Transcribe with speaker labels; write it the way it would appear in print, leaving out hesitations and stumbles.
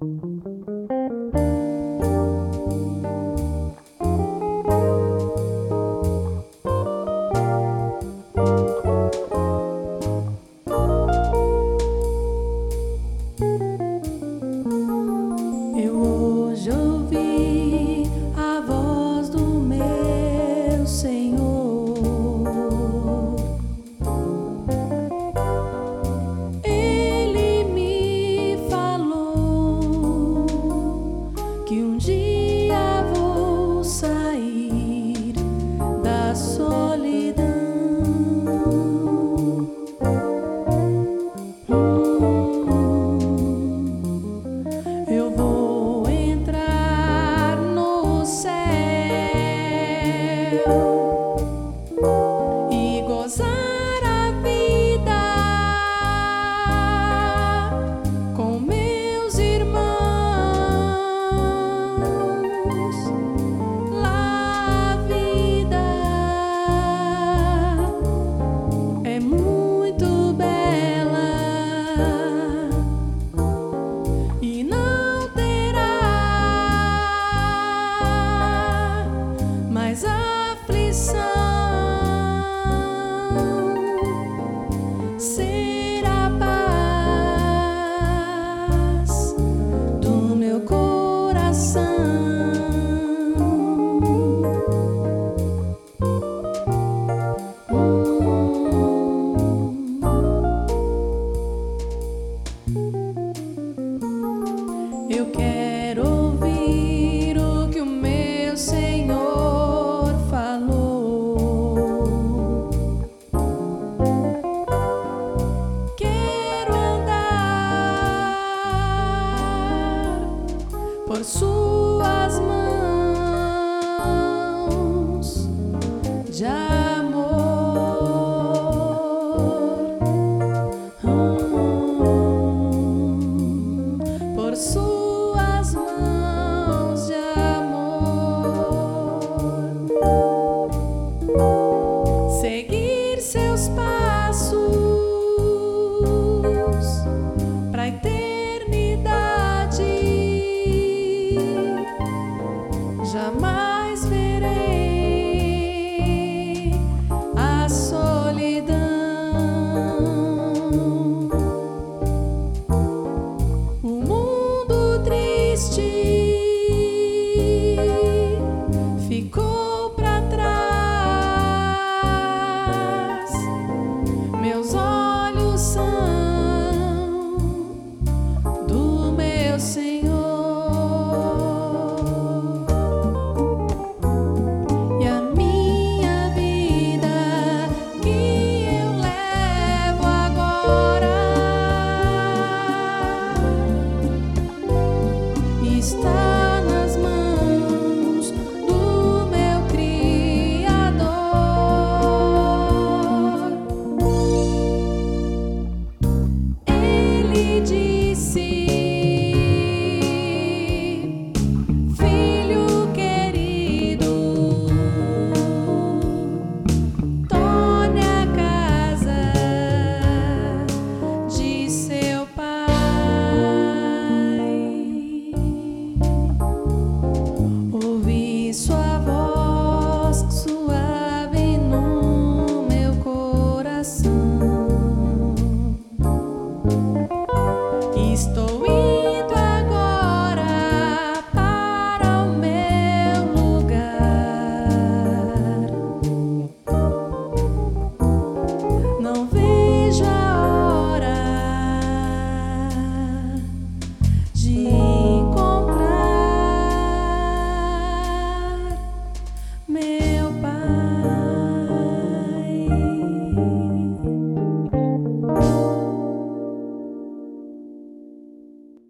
Speaker 1: Eu hoje ouvi a voz do meu Senhor. Ele me falou que um dia vou sair da solidão. Eu vou entrar no céu e gozar a vida com meus irmãos. Lá a vida é muito bela e não terá mais aflição. Será a paz do meu coração. Eu quero ouvir o que o meu Senhor falou. Quero andar por suas mãos de amor. Por suas mãos de amor, seguir seus passos pra eternidade. Jamais verei a solidão. O mundo triste ficou pra trás. Meus olhos são do meu Senhor, e a minha vida que eu levo agora está